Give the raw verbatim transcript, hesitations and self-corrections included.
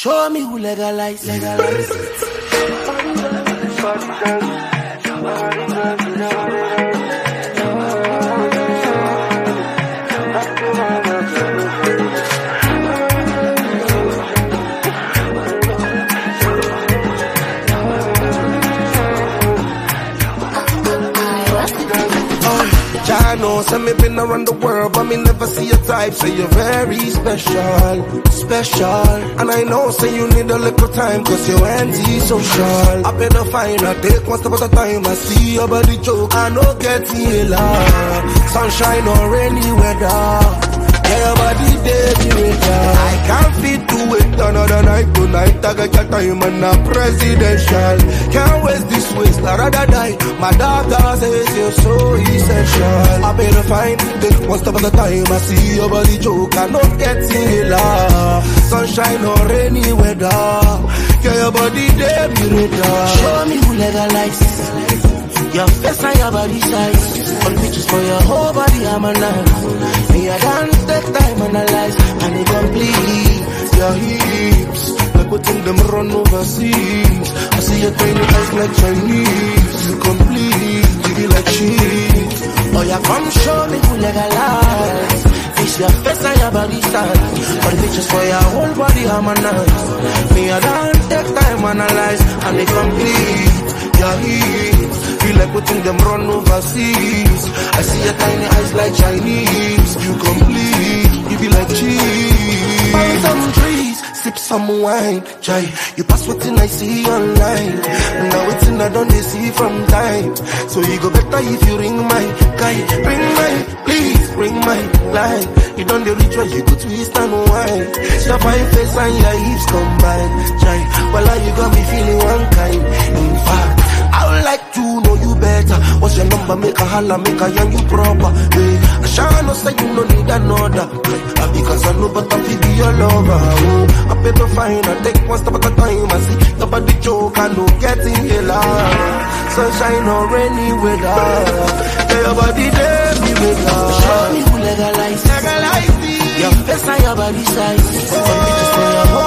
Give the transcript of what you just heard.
Show me who legalize, legalize it. I know, so me been around the world, but me never see your type. Say you're very special, special. And I know, say you need a little time, cause you're anti-social. I better find a take one step at a time. I see your body joke, I know getting ill. Sunshine or rainy weather, yeah, your body day, I can't fit to wait another night tonight. I got your time and I'm presidential. Can't waste this waste, I'd rather die. My doctor says you're so essential. I better find this one step at a time. I see your body joke, I know getting ill. Sunshine or rainy weather, yeah, your body day, show me who legalizes. Your face and your body size, all pictures for your whole body, I'm alive. Me, I can't take time, analyze, and it complete. Your hips, like putting them run overseas. I see your tiny eyes like Chinese. You complete, you be like cheese. Oh, yeah, come show me who legalize. It's your face and your body size, all pictures for your whole body, I'm alive. Me, I can't take time, analyze, and it complete. Your hips, feel like putting them run overseas. I see your tiny eyes like Chinese. You complete, you be like cheese. Find some trees, sip some wine, chai. You pass what I see online. Now it's in I don't see from time. So you go better if you ring my guy. Ring my, please, ring my line. You don't the reach where you go twist and wine. Your fine face and your hips combine, chai. Well, you got me feeling one kind. In fact, I would like to know you better. What's your number? Make a holla, make a young you proper. Hey, I shall not say you no need another. Hey, because I know but I feel be your lover. Oh, I better find a take one step at a time. I see your body joke, I know getting hella. Sunshine or rainy weather, yeah, your body there, me weather. Show me who legalize, legalize it. Your face and your body size, all pictures for your whole